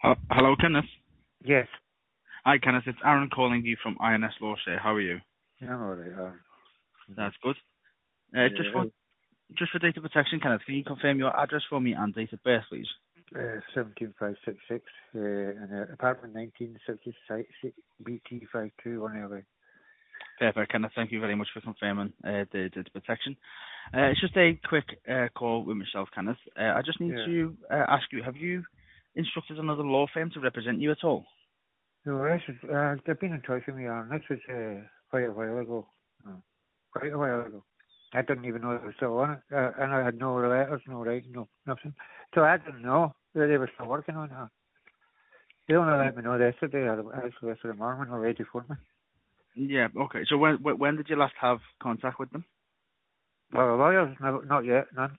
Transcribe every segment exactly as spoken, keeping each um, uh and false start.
Uh, hello, Kenneth. Yes. Hi, Kenneth. It's Aaron calling you from I N S Law Share. How are you? Yeah, I'm alright. Uh, That's good. Uh, just yeah, for just for data protection, Kenneth, can you confirm your address for me and date of birth, please? uh, seventeen five six six, uh, and uh, apartment nineteen sixty-six, B T five two one L A. Perfect, Kenneth. Thank you very much for confirming uh, the data protection. Uh, it's just a quick uh, call with myself, Kenneth. Uh, I just need Yeah. to uh, ask you: have you instructed another law firm to represent you at all? No, this is, uh, they've been in touch with me, on this was uh, quite a while ago. Uh, quite a while ago. I didn't even know it was still on it, uh, and I had no letters, no writing, no nothing. So I didn't know that they were still working on it. They only let me know yesterday, actually yesterday morning, already for me. Yeah. Okay. So when when did you last have contact with them? Well, the lawyers, no, not yet, none.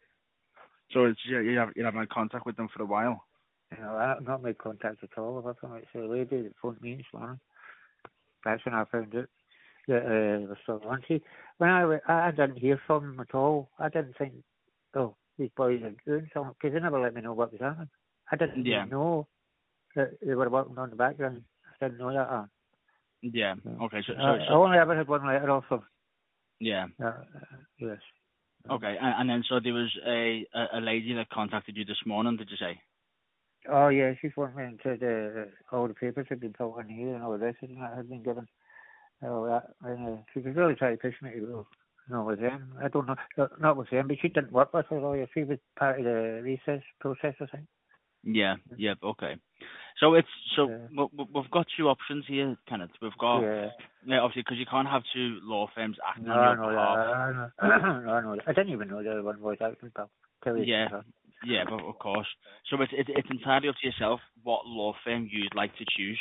So it's, you you have you haven't had contact with them for a while. You know, I've not made contact at all with them. It's a lady that phoned me this morning. That's when I found it. That uh, was still on. See, when I, wa- I didn't hear from them at all. I didn't think, oh, these boys are doing something, because they never let me know what was happening. I didn't Yeah. even know that they were working on the background. I didn't know that. Uh, Yeah. no. Okay. So I, so I so only ever had one letter off them. yeah. Uh, uh, yes. Um, Okay, and, and then so there was a, a a lady that contacted you this morning. Did you say? oh, yeah, she phoned me and said uh, all the papers had been put in here and all this and that had been given. Oh, that, and, uh, she was really trying to push me to go. No, with them. I don't know. No, not with them, but she didn't work with her lawyer. She was part of the recess process, I think. Yeah. Yeah. Okay. So it's so Yeah. we- we- we've got two options here, Kenneth. We've got Yeah. yeah, obviously because you can't have two law firms acting No, on I your know that. behalf. I know, no, I know that. I didn't even know the other one was out, pal. Tell you Yeah. the truth. Yeah, but of course. So it's it's it's entirely up to yourself what law firm you'd like to choose.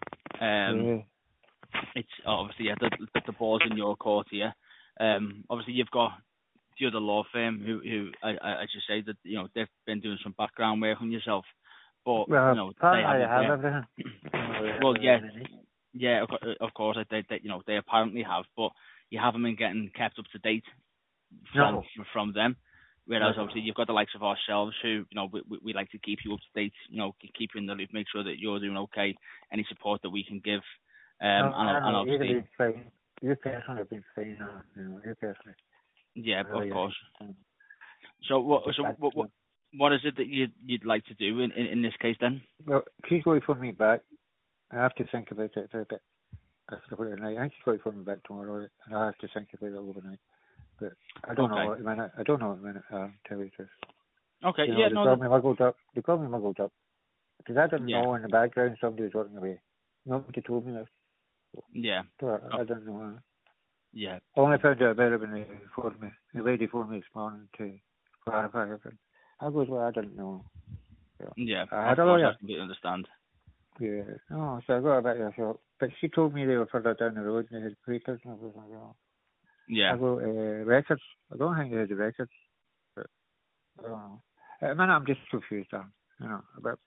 Um, Yeah. it's obviously yeah, the the, the ball's in your court here. Um, obviously you've got the other law firm who, who I, I, as you say, that you know they've been doing some background work on yourself, but you Well, know they apparently haven't. I They have have, everything. You know, they have well, yeah, everything I need. yeah, of, co- of course, they, they, you know, they apparently have, but you haven't been getting kept up to date from No. from them. Whereas No. obviously you've got the likes of ourselves who, you know, we, we, we like to keep you up to date, you know, keep you in the loop, make sure that you're doing okay, any support that we can give, No, um, and, I and know. You'd have obviously, been fine. You personally have been fine. Uh, you know, you personally. yeah, of Really, course. uh, um, So what, just so that, what, you what, what is it that you'd you'd like to do in, in, in this case then? well, she's going to phone me back. I have to think about it for a bit. After the night. I think she's going to phone me back tomorrow, and I have to think about it overnight. But I don't Okay. know at the minute. I don't know at the minute. Uh, tell you the truth. Okay. You Yeah. know, they No. called That, me muggled up. They called me muggled up because I didn't yeah. know in the background somebody was working away. Nobody told me that. Yeah. So Oh, I, I didn't know. Uh, yeah. I only found out about it when they phoned me. The lady phoned me this morning to clarify everything. I goes, well, I didn't know. So Yeah. I Of had a course, I lawyer. completely understand. Yeah. No, so I got a bit of a shock. But she told me they were further down the road and they had papers and everything. You know. Yeah. I go, uh, records. I don't think they had the records. But I don't know. At the minute, I'm just confused, um, you know, about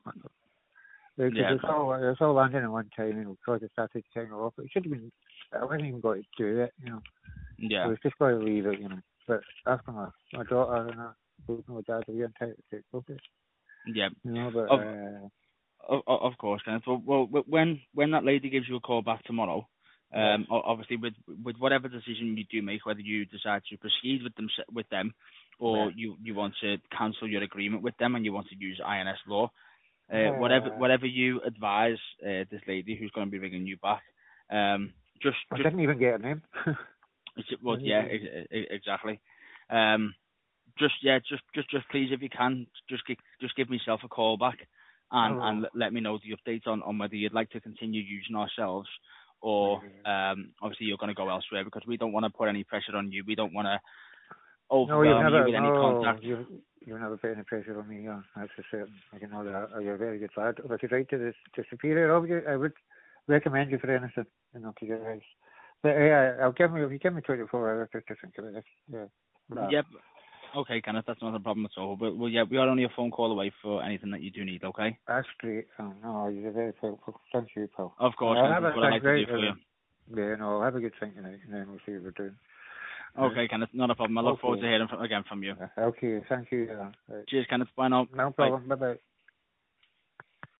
because Yeah. it's all it's all landing at one time, you know, because it started taking off. It should have been. I wasn't even got to do it, you know. I Yeah. was just going to leave it, you know. But after my my daughter and I, my dad, we were entitled to take over, Yeah. you know. But Of uh, of, of course, Kenneth. Well, well, when when that lady gives you a call back tomorrow, yes, um, o- obviously with with whatever decision you do make, whether you decide to proceed with them with them, or yeah. you you want to cancel your agreement with them and you want to use I N S law, uh, whatever Uh, whatever you advise uh, this lady who's going to be ringing you back, um, just I just didn't even get a name. it's- well, yeah, ex- ex- exactly. Um, just yeah, just just just please, if you can, just gi- just give myself a call back and and Oh, let let me know the update on on whether you'd like to continue using ourselves or yeah. um obviously you're going to go elsewhere, because we don't want to put any pressure on you. We don't want to No, you've overwhelm you never. with any No, contact. you've you've never put any pressure on me. Yeah, that's for certain. I can know that. Oh, you're a very good lad. If you write to the, the superior of you, I would recommend you for anything. You know, to get right. But yeah, I'll give me if you give me twenty-four hours to to think about this. Yeah. But, Yep. Okay, Kenneth, that's not a problem at all. But well, yeah, we are only a phone call away for anything that you do need. Okay. that's great. Oh, no, you're very helpful. Thank you, pal. Of Uh, course, I'll Kenneth, have it's a what I think like to right. do for you. Uh, yeah, no, I'll have a good think tonight, and then we'll see what we're doing. Right. Okay, Kenneth, not a problem. I look forward to Okay. hearing from, again from you. Uh, okay. Thank you. Uh, right. Cheers, Kenneth. Bye now. No Bye. problem. Bye bye.